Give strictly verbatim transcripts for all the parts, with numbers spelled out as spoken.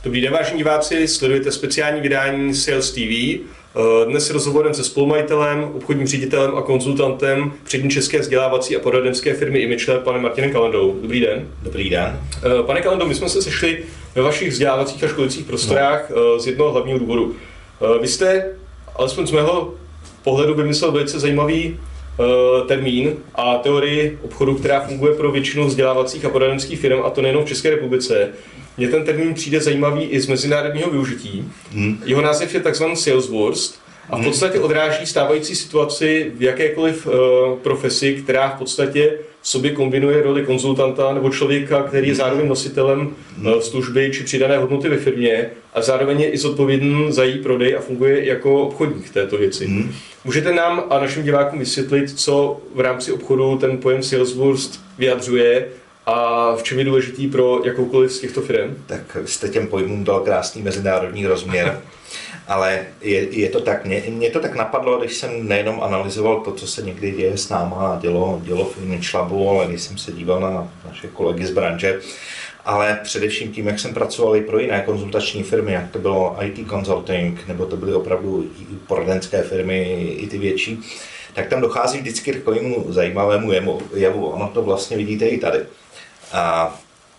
Dobrý den, vážení diváci, sledujete speciální vydání Sales T V. Dnes s rozhovorem se spolumajitelem, obchodním ředitelem a konzultantem přední české vzdělávací a poradenské firmy Imagele, panem Martinem Kalandou. Dobrý den. Dobrý den. Pane Kalando, my jsme se sešli ve vašich vzdělávacích a školicích prostorách no. z jednoho hlavního důvodu. Vy jste, alespoň z mého pohledu, vymyslel velice zajímavý termín a teorii obchodu, která funguje pro většinu vzdělávacích a poradenských firm, a to nejenom v České republice. Mně ten termín přijde zajímavý i z mezinárodního využití. Hmm. Jeho název je takzvaný Salesforce a v podstatě odráží stávající situaci v jakékoliv uh, profesi, která v podstatě v sobě kombinuje roli konzultanta nebo člověka, který je zároveň nositelem uh, služby či přidané hodnoty ve firmě a zároveň je i zodpovědný za její prodej a funguje jako obchodník této věci. Hmm. Můžete nám a našim divákům vysvětlit, co v rámci obchodu ten pojem Salesforce vyjadřuje a v čem je důležitý pro jakoukoliv z těchto firm? Tak jste těm pojmům dal krásný mezinárodní rozměr, ale je, je to tak, mě, mě to tak napadlo, když jsem nejenom analyzoval to, co se někdy děje s náma a dělo, dělo v Imagelu, ale když jsem se díval na naše kolegy z branže, ale především tím, jak jsem pracoval i pro jiné konzultační firmy, jak to bylo I T consulting, nebo to byly opravdu poradenské firmy, i ty větší, tak tam dochází vždycky k takovému zajímavému jevu. Ono to vlastně vidíte i tady. A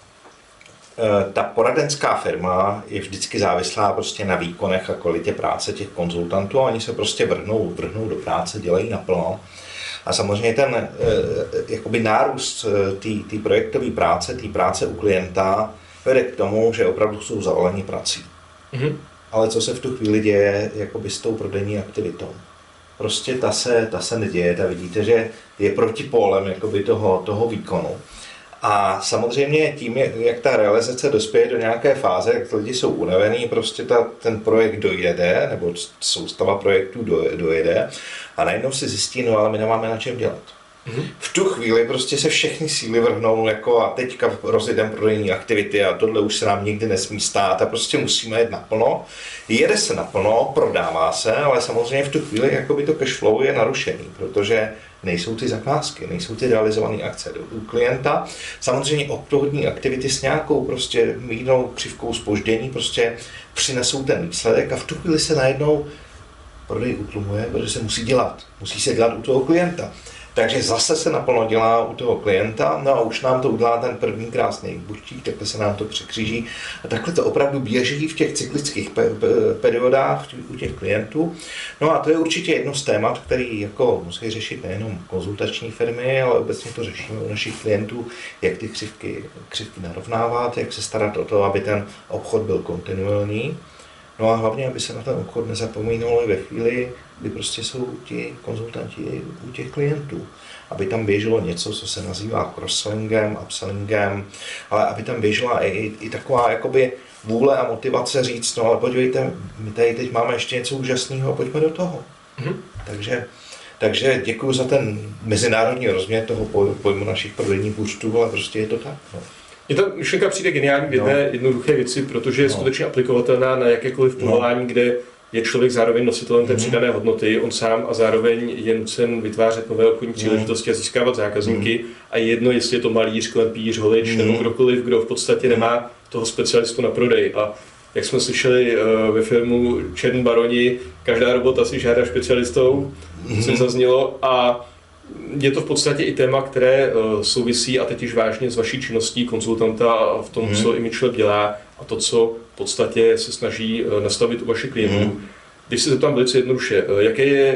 e, ta poradenská firma je vždycky závislá prostě na výkonech a kvalitě práce těch konzultantů a oni se prostě vrhnou, vrhnou do práce, dělají naplno. A samozřejmě ten e, jakoby nárůst té projektové práce, té práce u klienta vede k tomu, že opravdu jsou zavaleni prací. Mm-hmm. Ale co se v tu chvíli děje jakoby s tou prodejní aktivitou? Prostě ta se, ta se neděje, ta vidíte, že je protipólem jakoby toho, toho výkonu. A samozřejmě tím, jak ta realizace dospěje do nějaké fáze, jak lidi jsou unavení, prostě ta, ten projekt dojede, nebo soustava projektů dojede a najednou si zjistí, no ale my nemáme na čem dělat. Mm-hmm. V tu chvíli prostě se všechny síly vrhnou jako a teďka rozjedeme prodejní aktivity a tohle už se nám nikdy nesmí stát a prostě musíme jít naplno. Jede se naplno, prodává se, ale samozřejmě v tu chvíli jakoby to cash flow je narušený, protože nejsou ty zakázky, nejsou ty realizované akce u klienta. Samozřejmě obchodní aktivity s nějakou prostě mírnou křivkou zpoždění prostě přinesou ten výsledek a v tu chvíli se najednou prodej utlumuje, protože se musí dělat. Musí se dělat u toho klienta. Takže zase se naplno dělá u toho klienta, no a už nám to udělá ten první krásný buštík, takhle se nám to překříží a takhle to opravdu běží v těch cyklických pe- pe- periodách u těch klientů. No a to je určitě jedno z témat, který jako musí řešit nejenom konzultační firmy, ale obecně to řešíme u našich klientů, jak ty křivky, křivky narovnávat, jak se starat o to, aby ten obchod byl kontinuální. No a hlavně, aby se na ten obchod nezapomínalo ve chvíli, kdy prostě jsou ti konzultanti u těch klientů. Aby tam běželo něco, co se nazývá cross-sellingem, upsellingem, ale aby tam běžela i, i taková jakoby vůle a motivace říct, no ale podívejte, my tady teď máme ještě něco úžasného, pojďme do toho. Mm-hmm. Takže, takže děkuji za ten mezinárodní rozměr toho pojmu našich prodejních účtů, ale prostě je to tak. No. Mně ta myšlenka přijde geniální v jedné no. jednoduché věci, protože je no. skutečně aplikovatelná na jakékoliv povolání, no. kde je člověk zároveň nositelem té mm. přidané hodnoty, on sám a zároveň je nucen vytvářet nové obchodní příležitosti a získávat zákazníky. Mm. A je jedno, jestli je to malíř, klepíř, holič mm. nebo kdokoliv, kdo v podstatě nemá toho specialistu na prodej. A jak jsme slyšeli ve filmu Černí baroni, každá robota si žádá specialistou, mm. co zaznělo, a je to v podstatě i téma, které souvisí a teď již vážně s vaší činností konzultanta v tom, hmm. co Imagel dělá a to, co v podstatě se snaží nastavit u vašich klientů. Hmm. Když se zeptám velice jednoduše, jaké je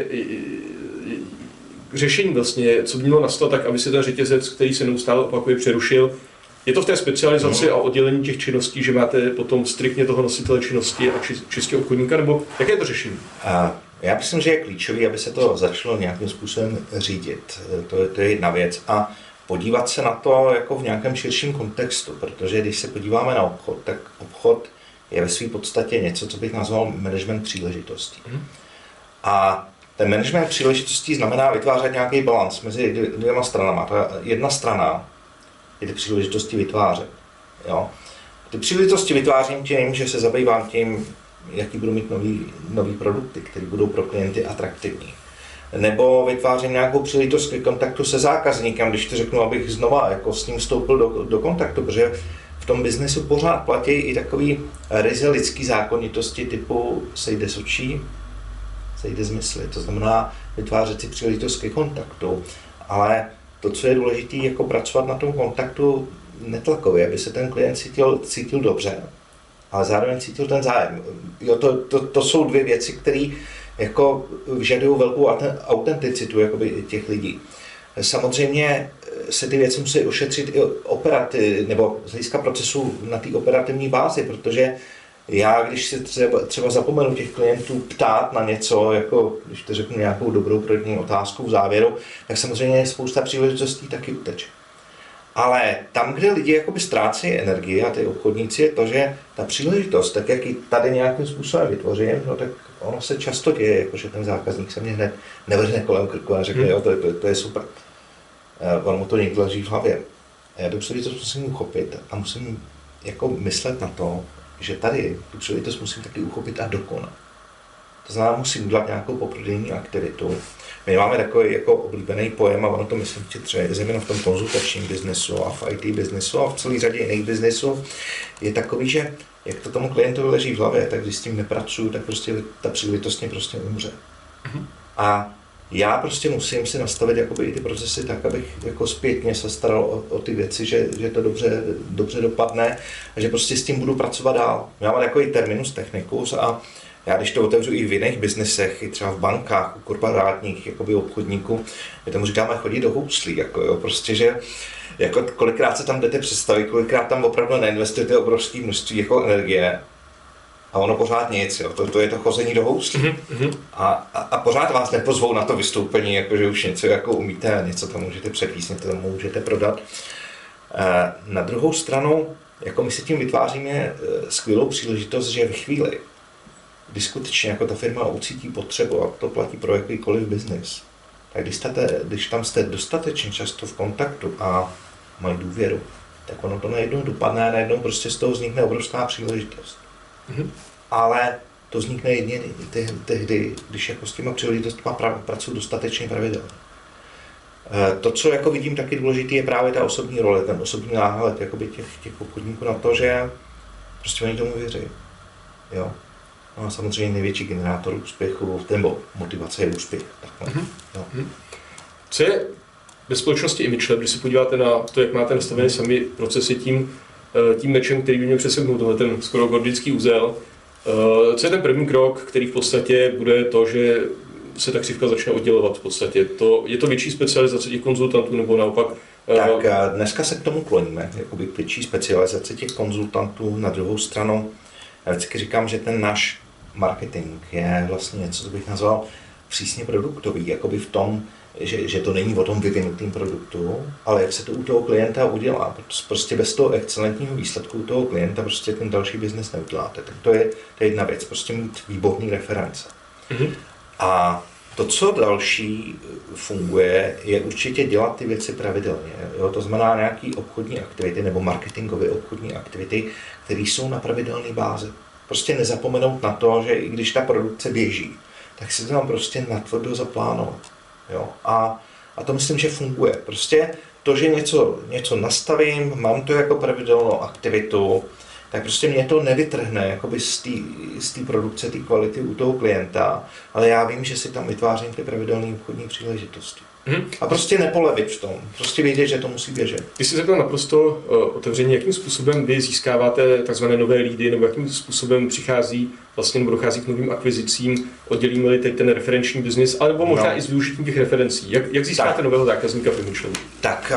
řešení vlastně, co by mělo nastat tak, aby se ten řetězec, který se neustále opakuje, přerušil? Je to v té specializaci hmm. a oddělení těch činností, že máte potom striktně toho nositele činnosti a čistě obchodníka, nebo jaké je to řešení? A já myslím, že je klíčové, aby se to začalo nějakým způsobem řídit. To je, to je jedna věc. A podívat se na to jako v nějakém širším kontextu, protože když se podíváme na obchod, tak obchod je ve své podstatě něco, co bych nazval management příležitostí. Hmm. A ten management příležitostí znamená vytvářet nějaký balans mezi dvěma stranama. Ta jedna strana je ty příležitosti vytvářet. Jo? Ty příležitosti vytvářím tím, že se zabývám tím, jaký budou mít nový, nový produkty, které budou pro klienty atraktivní. Nebo vytvářím nějakou příležitost k kontaktu se zákazníkem, když to řeknu, abych znova jako s ním vstoupil do, do kontaktu, protože v tom biznesu pořád platí i takový ryze lidský zákonitosti typu sejde z očí, sejde z mysli. To znamená vytvářet si příležitost ke kontaktu. Ale to, co je důležité, jako pracovat na tom kontaktu netlakově, aby se ten klient cítil, cítil dobře, ale zároveň cítil ten zájem. Jo, to, to, to jsou dvě věci, které jako vyžadují velkou autenticitu jakoby těch lidí. Samozřejmě se ty věci musí ošetřit i operativ, nebo z hlediska procesu na té operativní bázi, protože já, když si třeba, třeba zapomenu těch klientů ptát na něco, jako když to řeknu nějakou dobrou projektní otázku v závěru, tak samozřejmě spousta příležitostí taky uteče. Ale tam, kde lidi jakoby ztrácejí energii a ty obchodníci, je to, že ta příležitost, tak jak ji tady nějakým způsobem vytvořím, no, tak ono se často děje, jako že ten zákazník se mě hned nevrhne kolem krku a řekne, hmm. jo, to, to, to je super. Uh, on mu to někdo leží v hlavě. A já tu příležitost musím uchopit a musím jako myslet na to, že tady tu příležitost musím taky uchopit a dokonat. To znamená, musím udělat nějakou poprodejní aktivitu. My máme takový jako oblíbený pojem, a ono to myslím, že třeba zejména v tom konzultačním biznesu a v í té biznesu a v celé řadě jiných biznesů, je takový, že jak to tomu klientovi leží v hlavě, tak když s tím nepracuju, tak prostě ta příležitost mě prostě umře. Mm-hmm. A já prostě musím si nastavit jakoby i ty procesy tak, abych jako zpětně se staral o, o ty věci, že, že to dobře, dobře dopadne a že prostě s tím budu pracovat dál. Já mám takový terminus technicus a já když to otevřu i v jiných biznesech, i třeba v bankách, u korporátních jakoby obchodníků, my tomu říkáme chodit do houslí, jako jo, prostě, že jako kolikrát se tam jdete představit, kolikrát tam opravdu neinvestujete obrovské množství jako energie a ono pořád nic, jo, to, to je to chození do houslí. Mm-hmm. A, a, a pořád vás nepozvou na to vystoupení, jako že už něco jako umíte a něco tam můžete předvíst, něco tam můžete prodat. E, na druhou stranu, jako my si tím vytváříme skvělou příležitost, že ve chvíli, kdy skutečně jako ta firma ucítí potřebu, a to platí pro jakýkoliv biznis, tak když, jste, když tam jste dostatečně často v kontaktu a mají důvěru, tak ono to najednou dopadne a najednou prostě z toho vznikne obrovská příležitost. Mm-hmm. Ale to vznikne jedině tehdy, když jako s těma příležitostmi pracuji dostatečně pravidelně. To, co jako vidím taky důležité, je právě ta osobní role, ten osobní náhled jakoby těch, těch obchodníků na to, že prostě oni tomu věří. Jo. No a samozřejmě největší generátor úspěchu, nebo motivace je úspěch. Mm-hmm. Jo. Co je ve společnosti ImageLab, když se podíváte na to, jak máte nastavené sami procesy tím, tím mečem, který by měl přeseknout tohle ten skoro gordický úzel, co je ten první krok, který v podstatě bude to, že se ta křivka začne oddělovat v podstatě? To, je to větší specializace těch konzultantů nebo naopak? Tak dneska se k tomu kloníme, jakoby k větší specializace těch konzultantů. Na druhou stranu, já vždycky říkám, že ten náš marketing je vlastně něco, co bych nazval přísně produktový, jakoby v tom, že, že to není o tom vyvinutém produktu, ale jak se to u toho klienta udělá. Prostě bez toho excelentního výsledku u toho klienta prostě ten další biznes neuděláte. Tak to je, to je jedna věc, prostě mít výborný reference. Mm-hmm. A to, co další funguje, je určitě dělat ty věci pravidelně. Jo? To znamená nějaké obchodní aktivity nebo marketingové obchodní aktivity, které jsou na pravidelné bázi. Prostě nezapomenout na to, že i když ta produkce běží, tak si to tam prostě natvrdo zaplánovat. Jo? A, a to myslím, že funguje. Prostě to, že něco, něco nastavím, mám to jako pravidelnou aktivitu, tak prostě mě to nevytrhne jakoby z té z té produkce, té kvality u toho klienta, ale já vím, že si tam vytvářím ty pravidelné obchodní příležitosti. Mm-hmm. A prostě nepolevit v tom, prostě vědět, že to musí běžet. Ty jsi řekl naprosto uh, otevřeně, jakým způsobem vy získáváte takzvané nové lídy, nebo jakým způsobem přichází vlastně nebo dochází k novým akvizicím, oddělíme-li teď ten referenční biznis, alebo možná no. i s využitím těch referencí. Jak, jak získáte tak. nového zákazníka v ImageLabu? Tak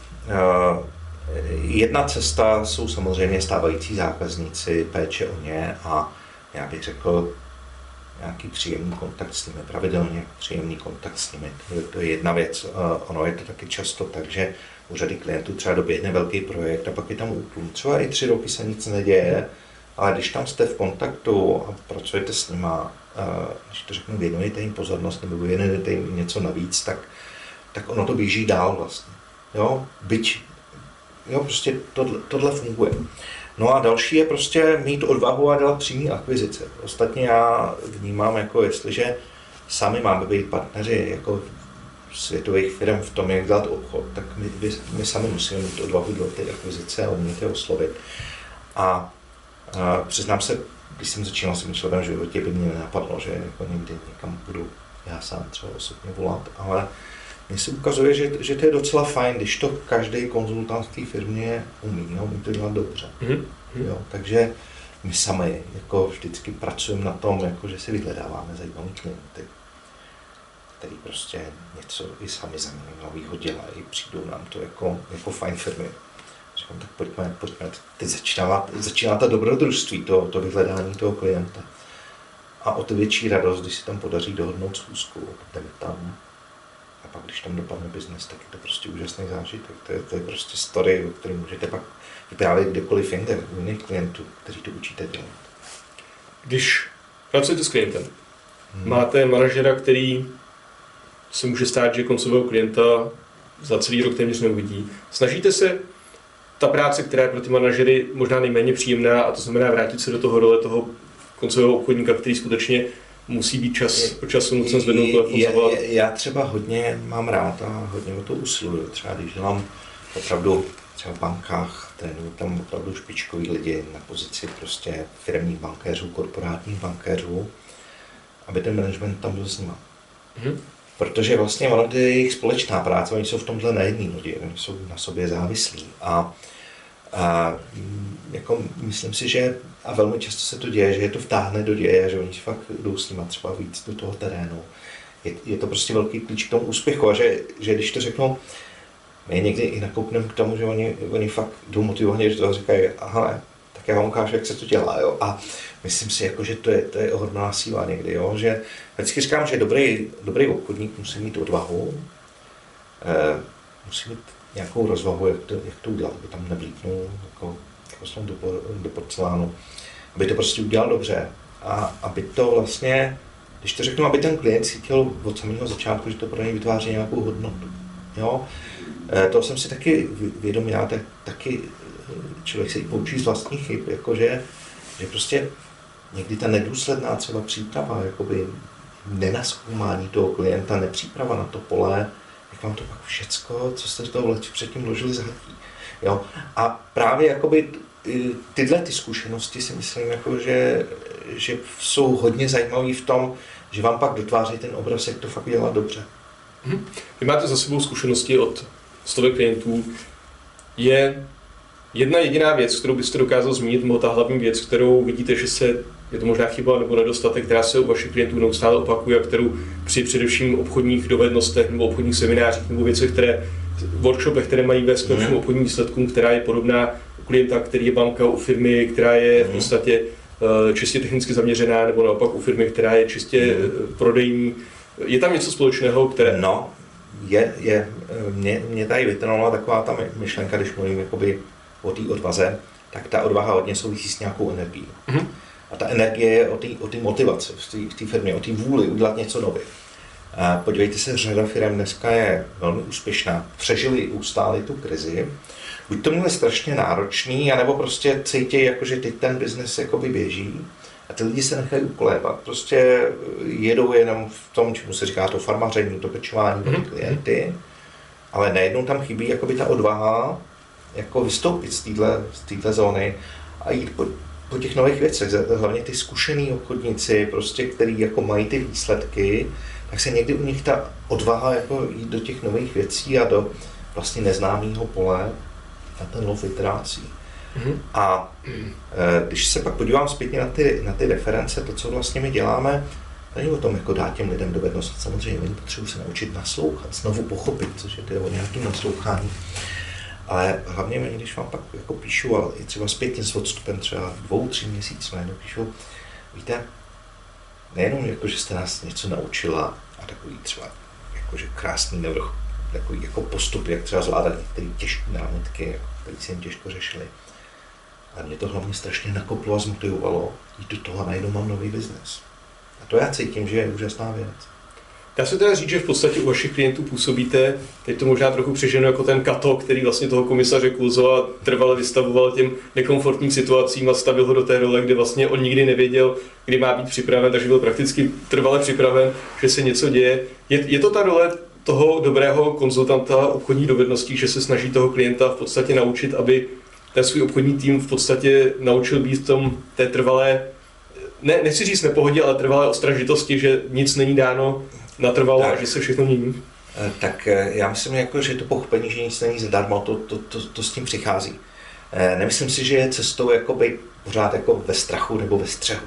uh, jedna cesta jsou samozřejmě stávající zákazníci, péče o ně a já bych řekl nějaký příjemný kontakt s nimi, pravidelně příjemný kontakt s nimi. To je jedna věc. Ono je to taky často tak, že u řady klientů třeba doběhne velký projekt a pak je tam útlum. Třeba i tři roky se nic neděje, ale když tam jste v kontaktu a pracujete s nima, když to řeknu, věnujete jim pozornost nebo věnujete jim něco navíc, tak, tak ono to běží dál vlastně. Jo? Byť, jo, prostě tohle, tohle funguje. No a další je prostě mít odvahu a dělat přímý akvizice. Ostatně já vnímám, jako jestliže sami máme být partneři jako světových firm v tom, jak dělat obchod, tak my, my, my sami musíme mít odvahu do té akvizice a umět je oslovit. A, a přiznám se, když jsem začínal s tím člověkem v životě, by mě nenapadlo, že jako někdy někam budu já sám třeba osobně volat, ale mně se ukazuje, že, že to je docela fajn, když to každý konzultant v té firmě umí, jo, umí to dělat dobře. Mm-hmm. Jo, takže my sami jako vždycky pracujeme na tom, jako, že si vyhledáváme zajímavý klienty, který prostě něco i sami zajímavého dělají, přijdou nám to jako, jako fajn firmy. Říkám, tak pojďme, pojďme, teď začíná, začíná ta dobrodružství, to, to vyhledání toho klienta. A o to větší radost, když si tam podaří dohodnout schůzku, jdeme tam. A pak, když tam dopadne biznes, tak je to prostě úžasný zážitek. To je, to je prostě story, o které můžete pak vyprávět kdekoliv jinde, u jiných klientů, kteří to učíte dělat. Když pracujete s klientem, hmm. máte manažera, který se může stát, že koncového klienta za celý rok téměř neuvidí. Snažíte se ta práce, která je pro ty manažery možná nejméně příjemná, a to znamená vrátit se do toho role toho koncového obchodníka, který skutečně musí být čas od času nucen zvednout telefon, zavolat. Já třeba hodně mám rád a hodně o to usiluju. Třeba když dělám opravdu třeba v bankách, trénuju tam opravdu špičkoví lidi na pozici prostě firemních bankéřů, korporátních bankéřů, aby ten management tam byl s nima. Mm-hmm. Protože vlastně ono to je jejich společná práce, oni jsou v tomhle na jedné lodi, oni jsou na sobě závislí. A, a jako myslím si, že a velmi často se to děje, že je to vtáhne do děje, že oni si fakt jdou s nima třeba víc do toho terénu. Je, je to prostě velký klíč k tomu úspěchu a že, že když to řeknu, my někdy i nakoupneme k tomu, že oni, oni fakt jdou motivovaně, že toho říkají, aha, tak já vám ukážu, jak se to dělá, jo. A myslím si, jako, že to je, to je ohromná síla někdy, jo. Že vždycky říkám, že dobrý, dobrý obchodník musí mít odvahu, eh, musí mít nějakou rozvahu, jak to, jak to udělat, aby tam nevlítnul jako, jako do, do porcelánu, aby to prostě udělal dobře a aby to vlastně, když to řeknu, aby ten klient cítil od samého začátku, že to pro něj vytváří nějakou hodnotu. Jo? E, to jsem si taky vědomý, já tak, taky člověk se i poučí z vlastních chyb, jakože, že prostě někdy ta nedůsledná třeba příprava, jakoby nenazkoumání toho klienta, nepříprava na to pole, jak vám to pak všecko, co jste do toho předtím vložili, zhatí. Jo? A právě jakoby tyhle ty zkušenosti si myslím, jako, že, že jsou hodně zajímavé v tom, že vám pak dotváří ten obraz, jak to fakt dělat dobře. Hmm. Vy máte za sebou zkušenosti od stovek klientů. Je jedna jediná věc, kterou byste dokázal zmínit, nebo ta hlavní věc, kterou vidíte, že se, je to možná chyba nebo nedostatek, která se u vašich klientů neustále opakuje a kterou při především obchodních dovednostech nebo obchodních seminářích nebo věcech, které workshopech, které mají vést k mm. obchodním výsledkům, která je podobná u klienta, který je banka, u firmy, která je v podstatě uh, čistě technicky zaměřená, nebo naopak u firmy, která je čistě mm. prodejní. Je tam něco společného, které... No, je, je. Mě, mě tady vytrnula taková ta myšlenka, když mluvím jakoby o té odvaze, tak ta odvaha hodně souvisí s nějakou energií. Mm. A ta energie je o té motivaci v té firmě, o té vůli udělat něco nového. Podívejte se, řada firm dneska je velmi úspěšná. Přežili, ustáli tu krizi. Buď to měli strašně náročný, anebo prostě cítí, jako, že teď ten biznes jakoby běží a ty lidi se nechají ukolévat. Prostě jedou jenom v tom, čemu se říká to farmaření, to pečování pro ty klienty, ale najednou tam chybí jakoby ta odvaha jako vystoupit z téhle z téhle zóny a jít po, po těch nových věcech. Hlavně ty zkušený obchodníci, prostě, který jako mají ty výsledky, tak se někdy u nich ta odvaha jako jít do těch nových věcí a do vlastně neznámého pole na ten lov vytrácí. Mm-hmm. A e, když se pak podívám zpětně na ty, na ty reference, to, co vlastně my děláme, není o tom, jako dát těm lidem dovednost. Samozřejmě oni potřebují se naučit naslouchat, znovu pochopit, což je to o nějakém naslouchání. Ale hlavně oni, když vám pak jako píšu, ale i třeba zpětně s odstupem třeba dvou, tři měsíců, najednou píšu, víte, nejenom jako, že jste nás něco naučila a takový třeba jakože krásný návrh, takový jako postup, jak třeba zvládat některé těžké námitky, které si jim těžko řešili. A mě to hlavně strašně nakoplo a zmotivovalo, jít do toho a najednou mám nový biznes. A to já cítím, že je úžasná věc. Dá se teda říct, že v podstatě u vašich klientů působíte, teď to možná trochu přeženu jako ten Kato, který vlastně toho komisaře Kulzova trvale vystavoval těm nekomfortním situacím a stavil ho do té role, kde vlastně on nikdy nevěděl, kdy má být připraven, takže byl prakticky trvale připraven, že se něco děje. Je, je to ta role toho dobrého konzultanta obchodních dovedností, že se snaží toho klienta v podstatě naučit, aby ten svůj obchodní tým v podstatě naučil být v tom té trvalé, ne, nechci říct nepohodě, ale trvalé ostražitosti, že nic není dáno natrvalo a že se všechno mění. Tak já myslím, jako, že to pochopení, že nic není zadarmo, to, to, to, to s tím přichází. Nemyslím si, že je cestou jako být pořád jako ve strachu nebo ve střehu.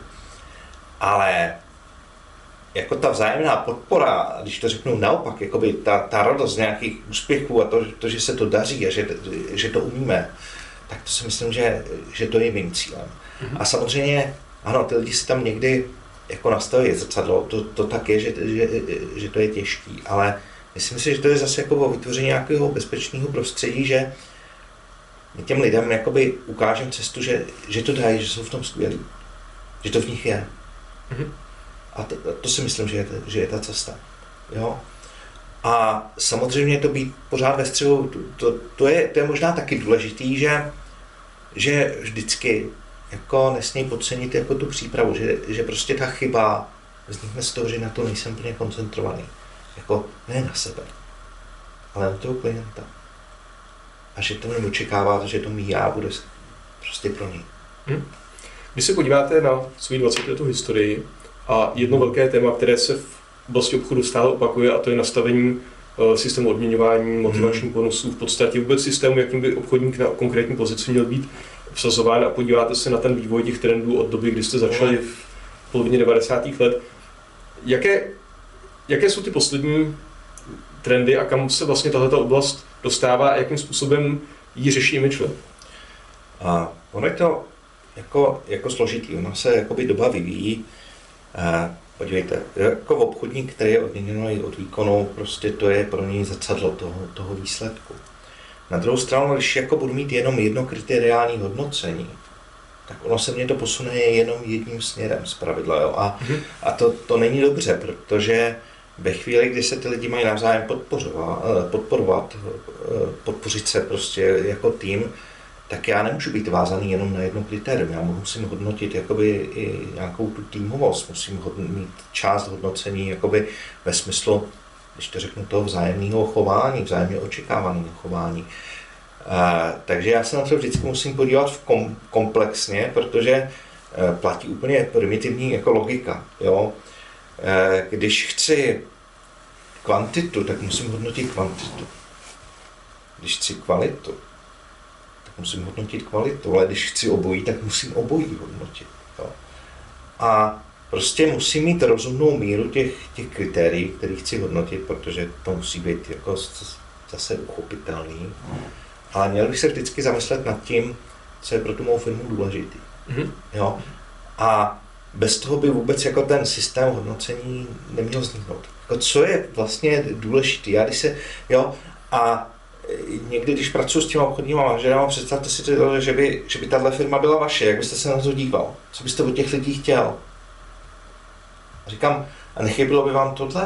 Ale jako ta vzájemná podpora, když to řeknu naopak, jakoby ta, ta radost nějakých úspěchů a to, to, že se to daří a že, že to umíme, tak to si myslím, že, že to je mým cílem. Mm-hmm. A samozřejmě, ano, ty lidi si tam někdy jako nastaví zrcadlo, to, to tak je, že, že, že to je těžký, ale myslím si, že to je zase jako o vytvoření nějakého bezpečného prostředí, že my těm lidem jakoby ukážeme cestu, že, že to dají, že jsou v tom skvělí, že to v nich je. Mm-hmm. A to, to si myslím, že je, že je ta cesta. Jo? A samozřejmě to být pořád ve střehu, to, to, je, to je možná taky důležitý, že, že vždycky jako nesmí podcenit jako tu přípravu, že, že prostě ta chyba vznikne z toho, že na to nejsem plně koncentrovaný. Jako ne na sebe, ale na toho klienta. A že to neočekává, že to mý já bude prostě pro něj. Hmm. Když se podíváte na svou dvacetiletou historii a jedno velké téma, které se v oblasti obchodu stále opakuje, a to je nastavení uh, systému odměňování, motivačních hmm. bonusů, v podstatě vůbec systému, jakým by obchodník na konkrétní pozici měl být obsazován, a podíváte se na ten vývoj těch trendů od doby, kdy jste začali v polovině devadesátých let. Jaké, jaké jsou ty poslední trendy a kam se vlastně tato oblast dostává a jakým způsobem ji řeší image? A ono je to jako, jako složitý, ono se jakoby doba vyvíjí. A podívejte, jako obchodník, který je odměněný od výkonu, prostě to je pro něj zrcadlo toho, toho výsledku. Na druhou stranu, když jako budu mít jenom jedno kriteriální hodnocení, tak ono se mě to posune jenom jedním směrem zpravidla. Jo? A, mm-hmm. a to, to není dobře, protože ve chvíli, kdy se ty lidi mají navzájem podporovat, podporovat, podpořit se prostě jako tým, tak já nemůžu být vázaný jenom na jedno kritérium. Já musím hodnotit jakoby i nějakou tu týmovost, musím mít část hodnocení jakoby ve smyslu, když to řeknu, toho vzájemného chování, vzájemně očekávaného chování. A, takže já se na to vždycky musím podívat v kom, komplexně, protože a, platí úplně primitivní jako logika. Jo? A, když chci kvantitu, tak musím hodnotit kvantitu. Když chci kvalitu, tak musím hodnotit kvalitu, ale když chci obojí, tak musím obojí hodnotit. Jo? A prostě musím mít rozumnou míru těch, těch kritérií, které chci hodnotit, protože to musí být jako zase uchopitelný. Ale měl bych se vždycky zamyslet nad tím, co je pro tu mou firmu důležitý. Mm-hmm. Jo? A bez toho by vůbec jako ten systém hodnocení neměl vzniknout. Jako co je vlastně důležité? Já když se, jo, a někdy, když pracuji s těma obchodníma manažerama, představte si to, že by, že by tahle firma byla vaše, jak byste se na to díval? Co byste od těch lidí chtěl? A říkám, a nechybilo by vám tohle?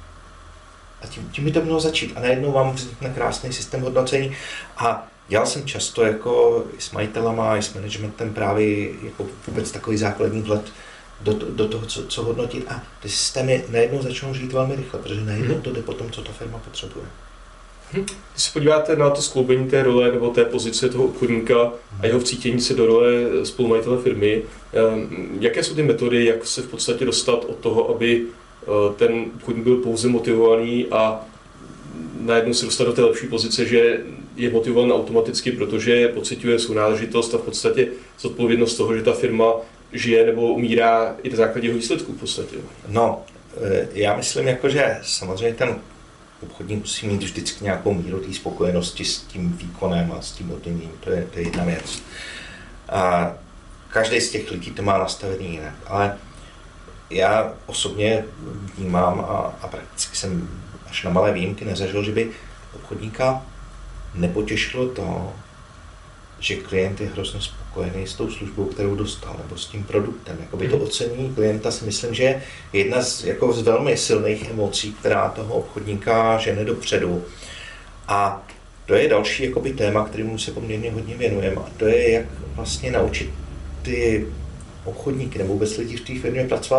A tím, tím by to mělo začít. A najednou vám vznikne krásný systém hodnocení. A dělal jsem často jako i s majitelama, i s managementem právě jako vůbec takový základní vhled do, do toho, co, co hodnotit. A ty systémy najednou začnou žít velmi rychle, protože najednou to jde po tom, co ta firma potřebuje. Když se podíváte na to skloubení té role nebo té pozice toho obchodníka a jeho vcítění se do role spolumajitele firmy, jaké jsou ty metody, jak se v podstatě dostat od toho, aby ten obchodník byl pouze motivovaný a najednou se dostat do té lepší pozice, že je motivovaný automaticky, protože pociťuje svou náležitost a v podstatě zodpovědnost toho, že ta firma žije nebo umírá i na základě jeho výsledků v podstatě. No, já myslím, jako, že samozřejmě ten obchodník musí mít vždycky nějakou míru té spokojenosti s tím výkonem a s tím odměněním, to je, to je jedna věc. A každý z těch lidí to má nastavený jinak, ale já osobně vnímám a, a prakticky jsem až na malé výjimky nezažil, že by obchodníka nepotěšilo to, že klient je hrozně spokojený s tou službou, kterou dostal, nebo s tím produktem. Jakoby to ocení klienta si myslím, že je jedna z, jako z velmi silných emocí, která toho obchodníka žene dopředu. A to je další jakoby téma, kterému se poměrně hodně věnujeme. A to je, jak vlastně naučit ty obchodníky nebo vůbec lidi v té firmě pracovat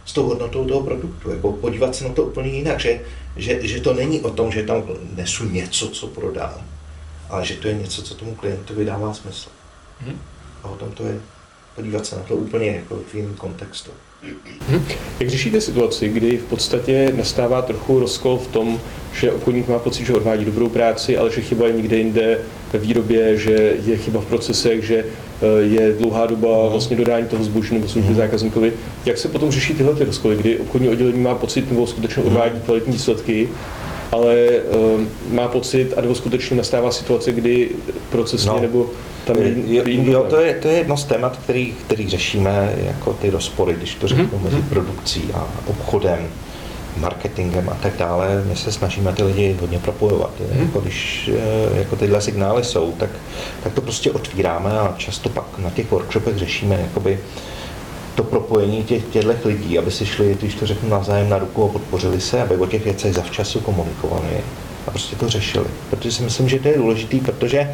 s tou hodnotou toho produktu, jako podívat se na to úplně jinak, že, že, že to není o tom, že tam nesu něco, co prodám, ale že to je něco, co tomu klientovi dává smysl. Hmm. A o tom to je podívat se na to úplně jako v jiném kontextu. Hmm. Jak řešíte situaci, kdy v podstatě nastává trochu rozkol v tom, že obchodník má pocit, že odvádí dobrou práci, ale že chyba je někde jinde ve výrobě, že je chyba v procesech, že je dlouhá doba vlastně dodání toho zboží nebo služby zákazníkovi. Jak se potom řeší tyhle ty rozkoly, kdy obchodní oddělení má pocit nebo skutečně odvádí kvalitní výsledky, ale uh, má pocit, a nebo skutečně nastává situace, kdy procesně no, nebo tam je, je, jo, to je, to je jedno z témat, který, který řešíme, jako ty rozpory, když to řeknu, mm-hmm. mezi produkcí a obchodem, marketingem a tak dále. My se snažíme ty lidi hodně propojovat. Mm-hmm. Jako když jako tyhle signály jsou, tak, tak to prostě otvíráme a často pak na těch workshopech řešíme jakoby to propojení těch, těchto lidí, aby si šli, když to řeknu, navzájem na ruku a podpořili se, aby o těch věcech zavčasu komunikovali a prostě to řešili. Protože si myslím, že to je důležitý, protože eh,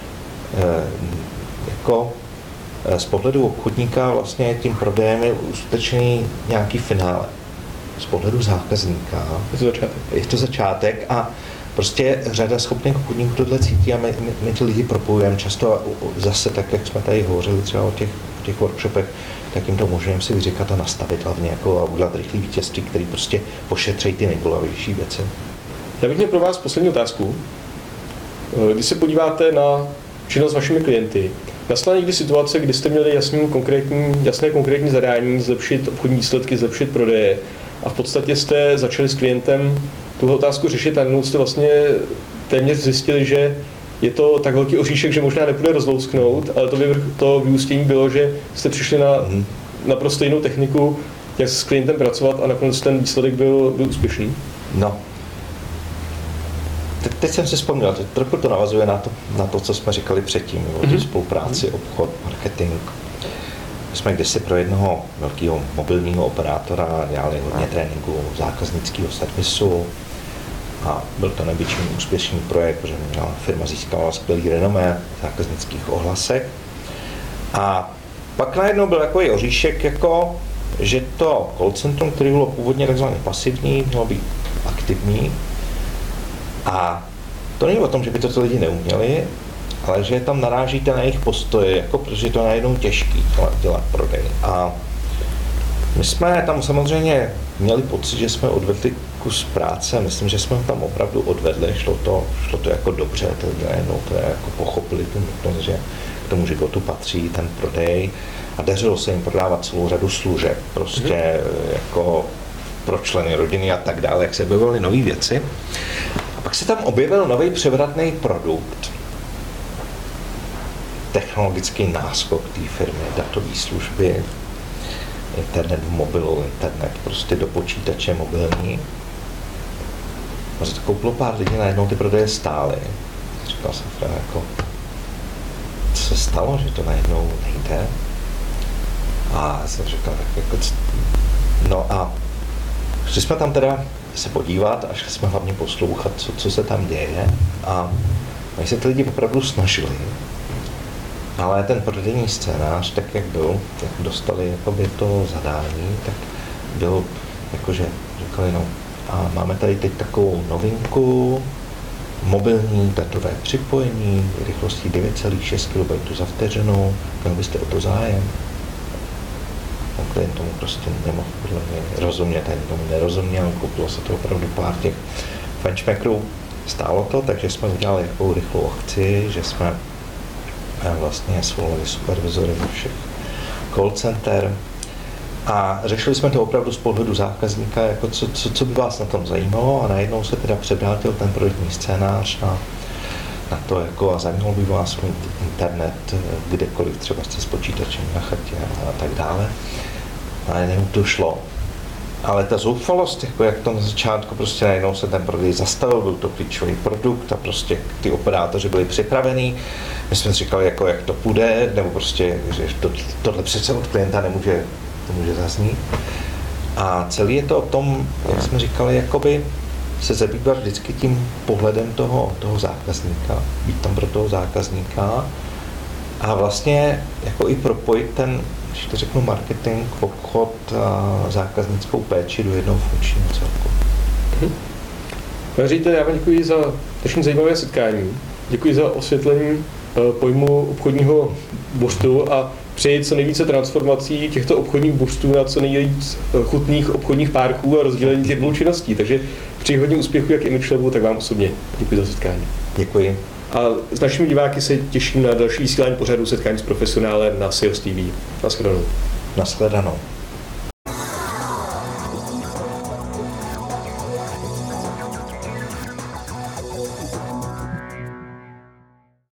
jako eh, z pohledu obchodníka vlastně tím prodejem je uskutečněný nějaký finále. Z pohledu zákazníka je to začátek, je to začátek a prostě řada schopných obchodníků tohle cítí a my, my, my ty lidi propojujeme často a zase tak, jak jsme tady hovořili třeba o těch, o těch workshopech, tak jim to můžeme si vyříkat a nastavit hlavně jako a udělat rychlý vítězství, který prostě pošetří ty nejbolavější věci. Já bych měl pro vás poslední otázku. Když se podíváte na činnost s vašimi klienty, nastala někdy situace, kdy jste měli jasný, konkrétní, jasné konkrétní zadání zlepšit obchodní výsledky, zlepšit prodeje a v podstatě jste začali s klientem tuhle otázku řešit a najednou jste vlastně téměř zjistili, že je to tak velký oříšek, že možná nepůjde rozlousknout, ale to, vyvrch, to vyústění bylo, že jste přišli na mm. naprosto jinou techniku, jak s klientem pracovat a nakonec ten výsledek byl, byl úspěšný. No. Te, teď jsem si vzpomněl, že trochu to navazuje na to, na to, co jsme říkali předtím, o mm-hmm. spolupráci, obchod, marketing. My jsme kdysi pro jednoho velkého mobilního operátora dělali hodně tréninku zákaznického servisu a byl to největší úspěšný projekt, protože firma získala skvělý renomé v zákaznických ohlasech. A pak najednou byl takový oříšek, jako, že to call centrum, který bylo původně takzvaně pasivní, mělo být aktivní. A to není o tom, že by to ty lidi neuměli, ale že tam narážíte na jejich postoje, jako, protože je to najednou těžký dělat prodej. A my jsme tam samozřejmě měli pocit, že jsme odvedli kus práce, myslím, že jsme ho tam opravdu odvedli, šlo to, šlo to jako dobře, to najednou to je jako pochopili tu nutnost, že k tomu životu patří ten prodej a dařilo se jim prodávat celou řadu služeb, prostě mm-hmm. jako pro členy rodiny a tak dále, jak se objevily nové věci. A pak se tam objevil nový převratný produkt, technologický náskok té firmy, datové služby, internet v mobilu, internet prostě do počítače mobilní. A za to koupilo pár lidí, najednou ty prodeje stály. Říkal jsem teda jako, co se stalo, že to najednou nejde. A já jsem říkal, tak jako, no a šli jsme tam teda se podívat a šli jsme hlavně poslouchat, co, co se tam děje. A oni se ty lidi opravdu snažili. Ale ten prodejní scénář, tak jak byl, jak dostali jakoby to zadání, tak byl jakože říkali, no a máme tady teď takovou novinku, mobilní datové připojení, rychlostí devět celá šest kilobajtů za vteřinu, měl byste o to zájem. Ten klient tomu prostě nemohl podle mě rozumět, ani tomu nerozuměl, koupilo se to opravdu pár těch benchmarkerů, stálo to, takže jsme udělali takovou rychlou akci, že jsme vlastně svolali supervizory všech call center a řešili jsme to opravdu z pohledu zákazníka, jako co, co, co by vás na tom zajímalo a najednou se teda převrátil ten projektní scénář na, na to, jako a zajímalo by vás mít internet kdekoliv, třeba jste s počítačem na chatě a tak dále. A najednou to šlo. Ale ta zoufalost, jako jak to na začátku, prostě najednou se ten prodej zastavil, byl to klíčový produkt a prostě ty operátoři byli připravení. My jsme si říkali, jako, jak to půjde, nebo prostě, že to, tohle přece od klienta nemůže, to může zaznít. A celý je to o tom, jak jsme říkali, jakoby se zabývat vždycky tím pohledem toho, toho zákazníka, být tam pro toho zákazníka a vlastně jako i propojit ten, když to řeknu, marketing, obchod, a zákaznickou péči do jednoho funkčního celku. Hm. Pane řediteli, já vám děkuji za dnešní zajímavé setkání. Děkuji za osvětlení pojmu obchodního burstu a přeji co nejvíce transformací těchto obchodních burstů na co nejvíc chutných obchodních párků a rozdělení těch dvou činností. Takže přeji hodně úspěchů jak Image Labu, tak vám osobně. Děkuji za setkání. Děkuji. A s našimi diváky se těším na další vysílání pořadu Setkání s profesionálem na Sales T V. Naschledanou. Naschledanou.